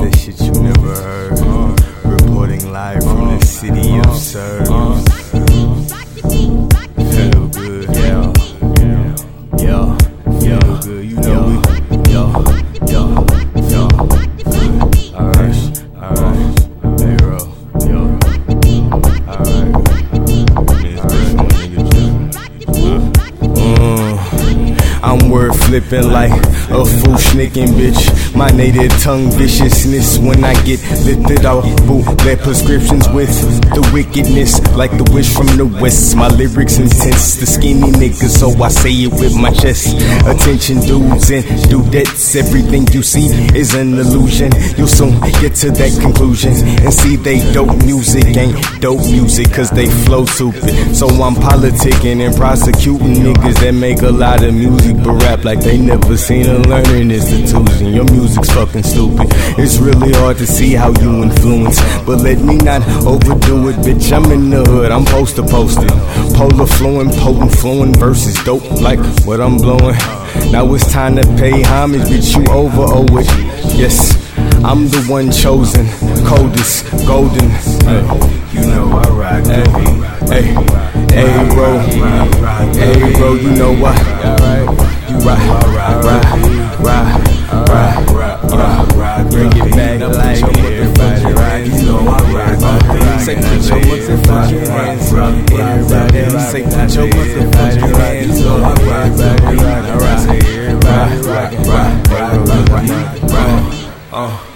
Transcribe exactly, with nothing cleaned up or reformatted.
that shit you never heard. Reporting live from the city of Serve. Feel good, yeah, yeah, feel good, you know it, yeah, yeah, yeah. Alright, alright, hey bro, yo, alright, I'm word flipping like a fool schnicking bitch. My native tongue viciousness when I get lifted off bootleg prescriptions with the wickedness like the wish from the west. My lyrics intense, the skinny nigga, so I say it with my chest. Attention dudes and dudettes, everything you see is an illusion. You'll soon get to that conclusion and see they dope music ain't dope music cause they flow stupid. So I'm politicking and prosecuting niggas that make a lot of music but rap like they never seen a learning institution. Your music's fucking stupid. It's really hard to see how you influence, but let me not overdo it, bitch. I'm in the hood, I'm poster posted. Polar flowing, potent flowing verses dope like what I'm blowing. Now it's time to pay homage, bitch. You over owe it. Yes, I'm the one chosen, coldest, golden. Hey, you know I rock. Hey, hey, hey, bro. Hey, bro. You know what? You rock, rock, rock, rock, rock, rock, rock. Bring it back like everybody rock. You know I rock. Say put your motherfucking hands up. Everybody say put your motherfucking hands up. Everybody rock, rock, rock, rock, rock, rock, rock, rock.